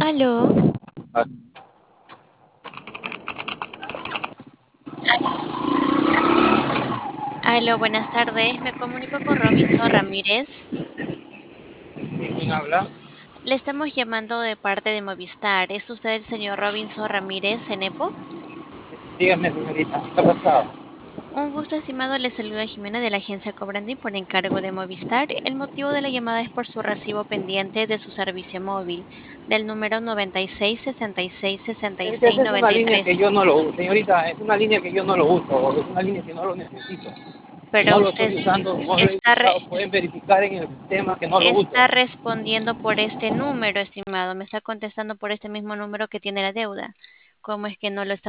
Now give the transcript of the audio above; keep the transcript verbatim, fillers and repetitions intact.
Aló, Ah, aló, buenas tardes. Me comunico con Robinson Ramírez. ¿quién habla? Le estamos llamando de parte de Movistar. ¿Es usted el señor Robinson Ramírez Enepo? Dígame, señorita, ¿qué ha pasado? Un gusto, estimado. Le saluda Jimena de la agencia Cobrandi por encargo de Movistar. El motivo de la llamada es por su recibo pendiente de su servicio móvil del número noventa y seis sesenta y seis sesenta y Señorita, seis esa es una noventa y línea que tres. yo no lo uso. Señorita, es una línea que yo no lo uso, es una línea que no lo necesito. Pero No lo usted estoy usando, no lo he está, re- usado. Pueden verificar en el sistema que no lo uso. está respondiendo por este número, estimado. Me está contestando por este mismo número que tiene la deuda. ¿Cómo es que no lo está